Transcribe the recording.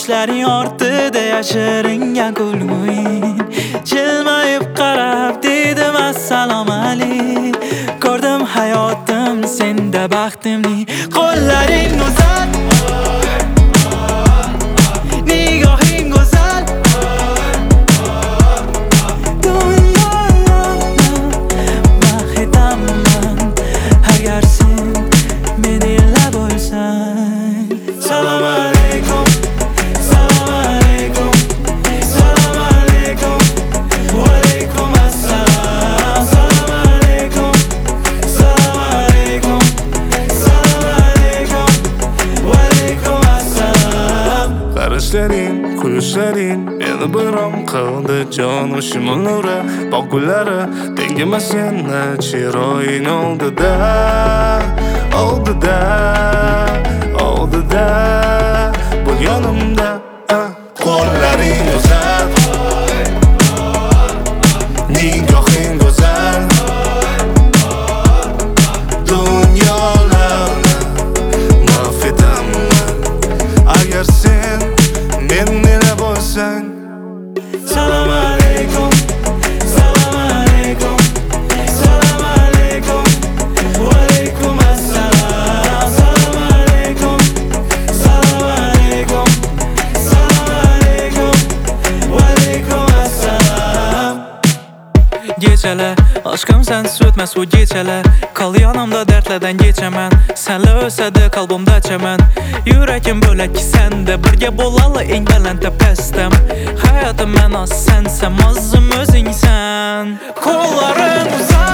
Yoshlaring ortida yashiringan kulguing jilmayib qarab dedim assalomu alayk. Ko'rdim hayotim senda baxtimni. Qo'llaring uzat, nigohing go'zal, dunyoni mahitaman agar sen menila bo'lsang. Salom alaykum, salom alaykum, salom alaykum, va alaykum assalom. Salom alaykum, salom alaykum, salom alaykum, va alaykum assalom. Qarashlaring, kulishlaring meni biram qildi jonim nuri. Bog' gullari tengima seni chiroying oldida, oldida, oldida. Bo'l yonimda, qo'llaring uzat, nigohing go'zal, dunyolarni mahfetaman agar sen menila bo'lsang. Salom alaykum, salom alaykum, salom alaykum, va alaykum assalom. Salom alaykum, salom alaykum, salom alaykum, va alaykum assalom. Kechalar aşkım sen o'tmas u kechalar. Qol yonimda dardlardan kechaman. Senla o'sadi qalbimda chaman. Yuragim bo'lakki senda birga bo'lali eng baland tepasdam. Hayotim ma'nosi sensan, o'zim o'zingsan. Qo'llaring uzat,